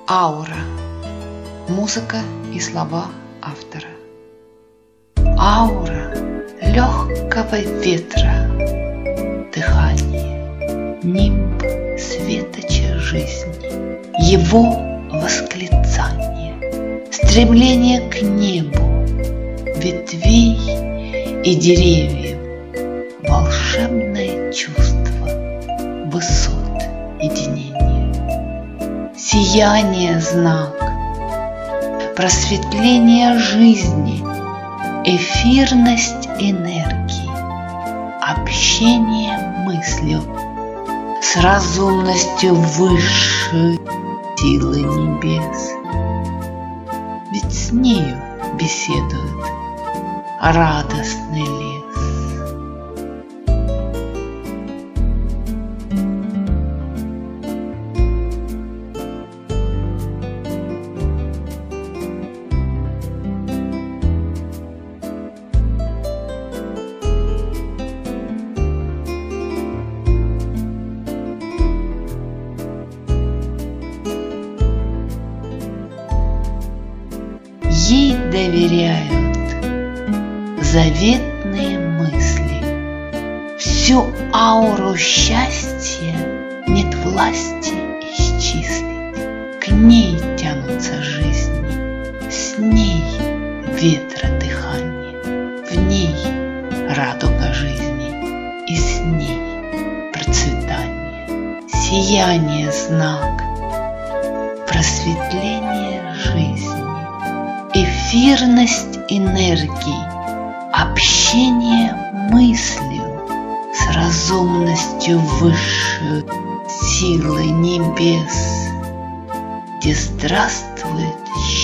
Аура. Музыка и слова автора. Аура легкого ветра, дыхание, нимб светоча жизни, его восклицание, стремление к небу, ветвей и деревьев, волшебное чувство высот единения. Сияние – знак, просветление жизни, эфирность энергии, общение мыслью с разумностью высшей силы небес. Ведь с нею беседует радостный лес. Ей доверяют заветные мысли, всю ауру счастья нет власти исчислить. К ней тянутся жизни, с ней ветра дыхание, в ней радуга жизни, и с ней процветание, сияние знак, просветление жизни, эфирность энергии, общение мыслью с разумностью высшей силы небес, где здравствует счастье.